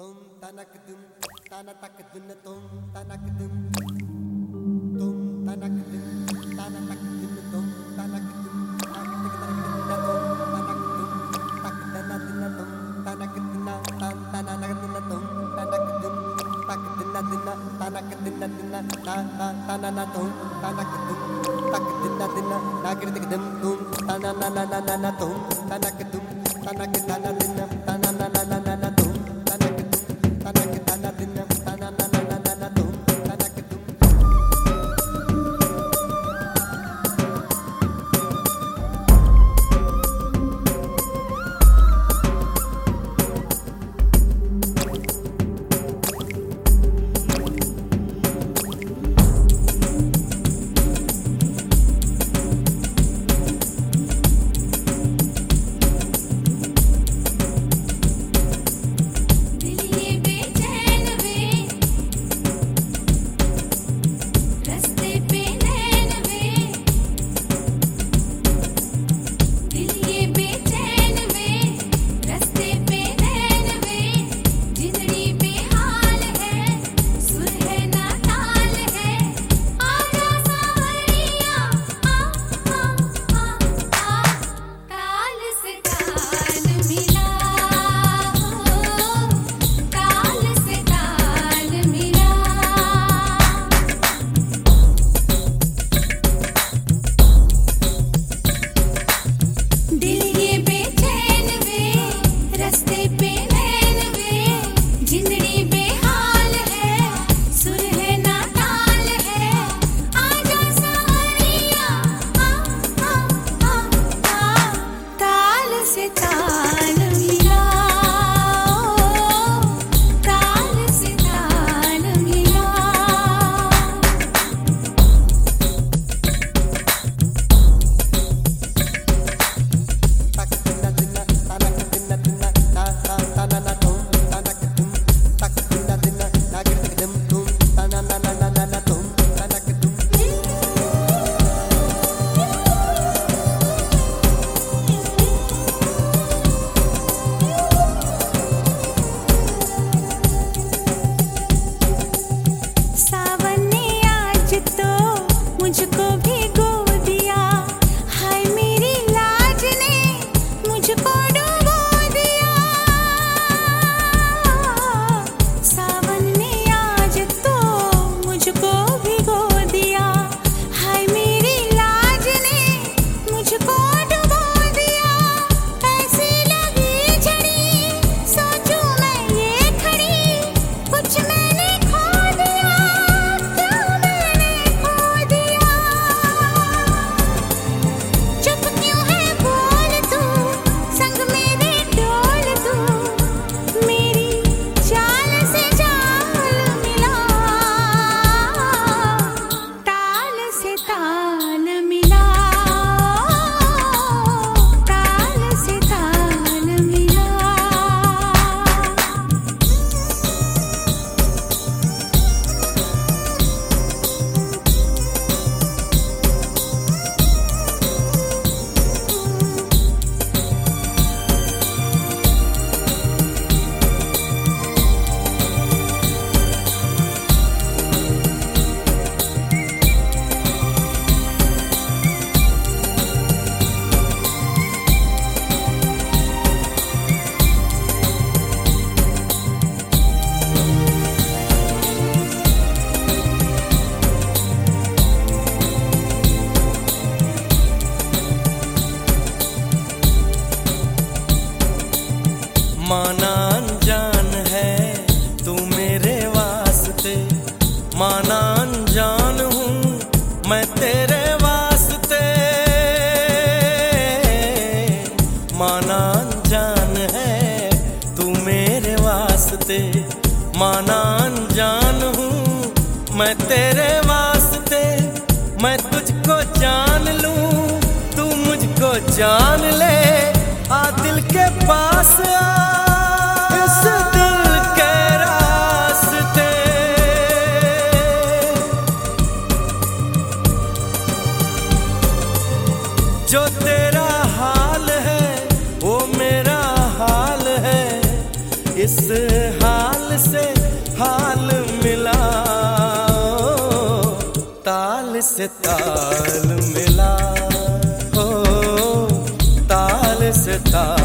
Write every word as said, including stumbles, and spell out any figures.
Tum tanak dum tanatak dun tum tanak dum tum tanak dum tanatak dun tum tanak dum tanak dum tanak dum tanak dum tak dana dun tum tanak dum tan tanak dum tak dana dun tanak dun tanak tanana tum tanak dum tak dana dun nagir dum tum tanana tum tanak dum tanak dana dun tanana tum माना अनजान है तू मेरे वास्ते, माना अनजान हूँ मैं तेरे वास्ते। माना अनजान है तू मेरे वास्ते, माना अनजान हूँ मैं तेरे वास्ते। मैं तुझको जान लूँ तू मुझको जान ले, आ दिल के पास आ इस दिल के रास्ते। जो तेरा हाल है वो मेरा हाल है, इस हाल से हाल मिला, ताल से ताल मिला, ओ ताल से ताल